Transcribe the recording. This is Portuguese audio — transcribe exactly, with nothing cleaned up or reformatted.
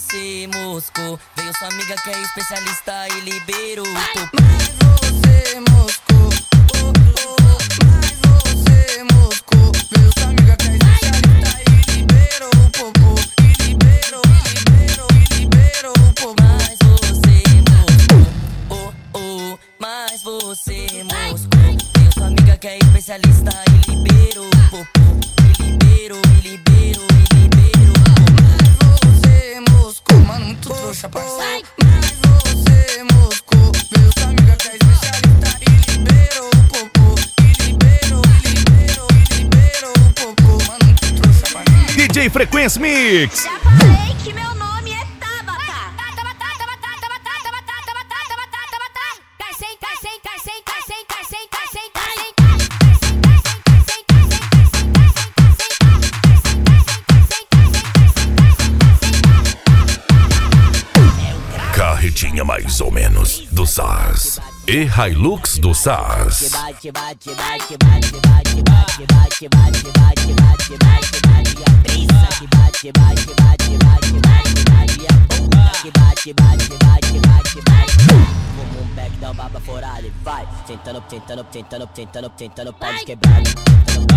você moscou. Veio sua amiga que é especialista e liberou o popô. Mas você moscou, oh, oh. Mas você moscou. Veio sua amiga que é especialista e liberou o popô. E liberou, e liberou, e liberou o popô. Mas você moscou, oh, oh. Mas você moscou. Veio sua amiga que é especialista e liberou o popô. E liberou, e liberou, e liberou o popô. Mas você moscou, mano, muito trouxa, parceiro. Mas você moscou. Veio sua amiga que é especialista e liberou o popô. E liberou, e liberou, e liberou o popô. Mano, muito trouxa, parceiro. D J Frequency Mix. Já falei que meu nome é Tabata. Cai sem, cai sem, cai sem, cai sem, cai sem, cai sem, cai sem, cai sem, cai sem, cai sem, cai sem, cai sem, cai sem, cai sem, Carretinha mais ou menos do Sars e Hilux do Sars. Bate, bate, bate, bate, bate, bate, bate, bate, bate, bate, bate, bate, a brisa que bate, bate, bate, bate, bate, bate, a bunda que bate, bate, bate, bate, bate. Como um pack da baba forada e vai sentando, sentando, sentando, sentando, sentando, pode quebrar.